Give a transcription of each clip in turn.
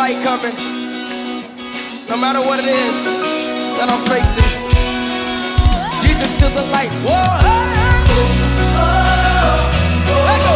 light coming. No matter what it is that I'm facing, Jesus to the light. Whoa, let go.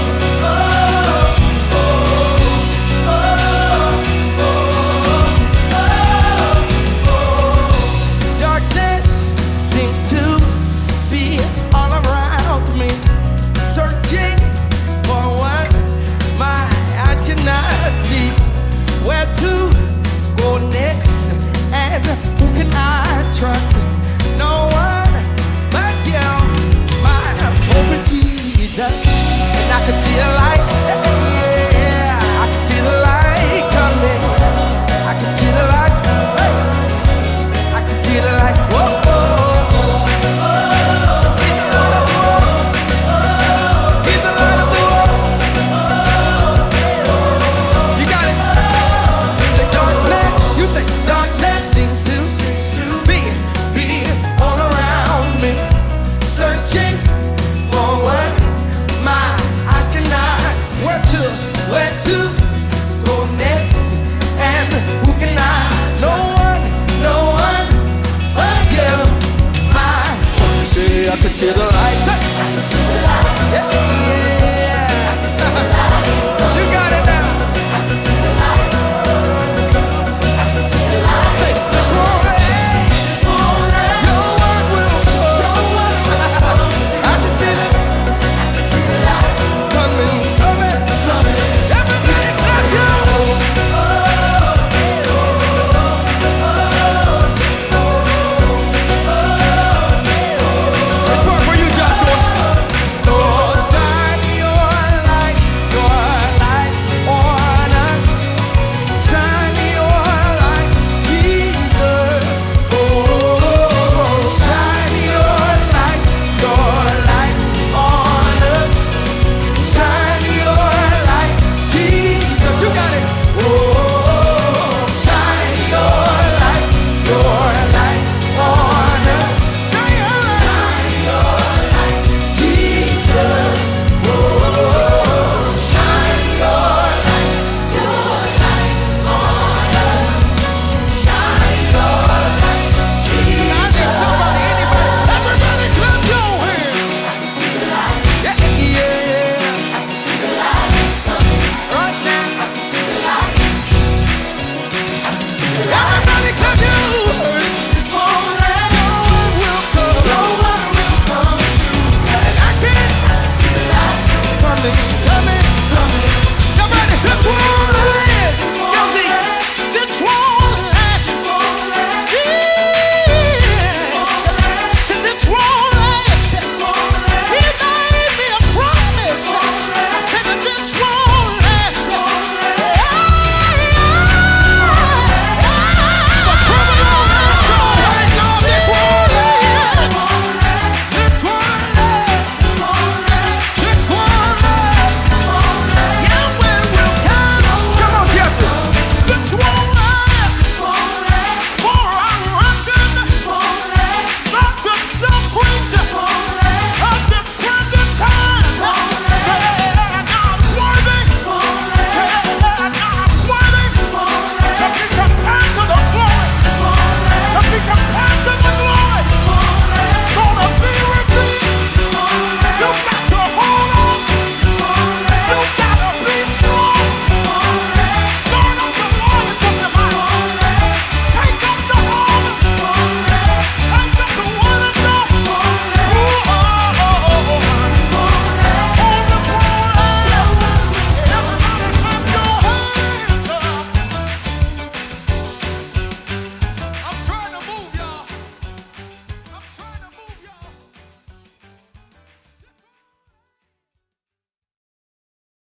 Darkness seems to be all around me, searching for what my eyes cannot see. Where to go next, and who can I trust? No one but you, my hope is Jesus. And I can see a light